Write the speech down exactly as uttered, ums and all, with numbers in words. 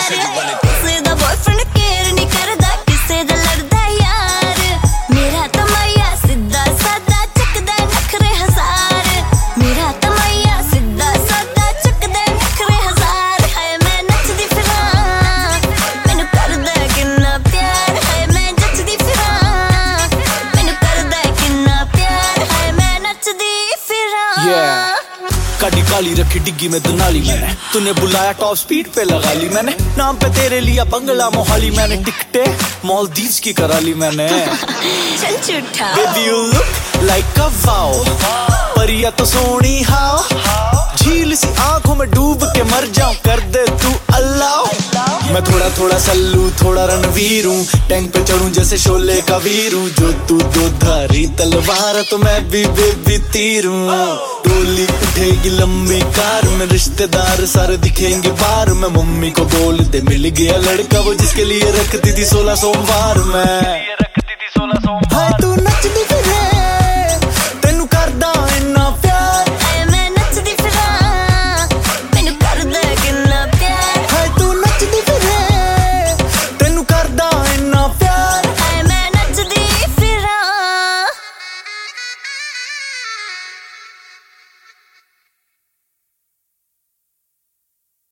किसे दा boyfriend care नहीं करदा, किसे दा लड़दा यार। मेरा तमैया सीधा सादा चकदा नखरे हजार, मेरा तमैया सीधा सादा चकदा नखरे हजार। हाय मैं नचदी फिरां मैनू करदा किन्ना प्यार, हाय मैं नचदी फिरां मैनू करदा किन्ना प्यार, हाय मैं नचदी फिरां। काटी काली रखी डिग्गी में दुनाली मैंने, तूने बुलाया टॉप स्पीड पे लगा ली मैंने, नाम पे तेरे लिया बंगला मोहाली मैंने, टिकटे मालदीव्स की करा ली मैंने। चल झूठा Baby you look like a wow, परिया तो सोनी हाओ, झील सी आंखों में डूब के मर जाऊं, कर दे तू अल्लाह। मैं थोड़ा थोड़ा सल्लू थोड़ा रणवीर हूँ, टैंक पे चढ़ूं जैसे शोले का वीर हूँ, जो तू दो धारी तलवार तो मैं भी बेबी तीर हूँ। डोली उठेगी लंबी कार में, रिश्तेदार सारे दिखेंगे बाहर में, मम्मी को बोल दे मिल गया लड़का वो जिसके लिए रखती थी सोलह सोमवार में।